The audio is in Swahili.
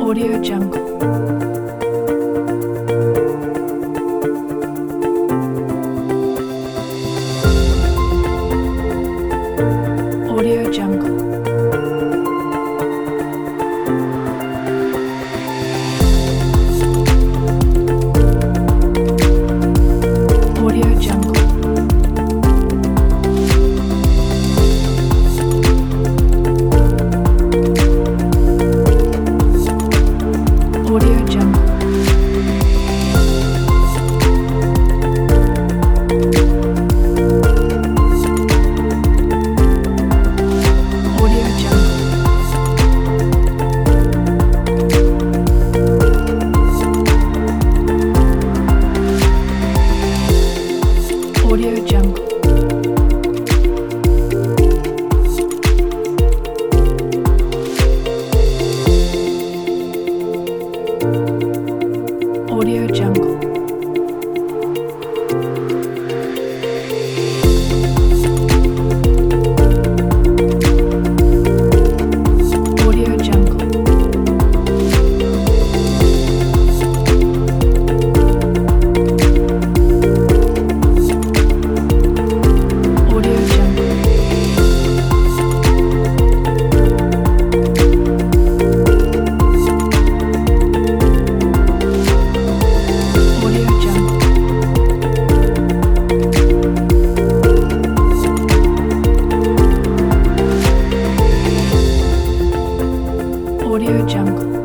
Audio Jungle. Audio Jungle. Audio Jungle. Audio Jungle. Audio Jungle. Audio Jungle. Audio Jungle. Audio Jungle. Audio Jungle. Audio Jungle. Audio Jungle.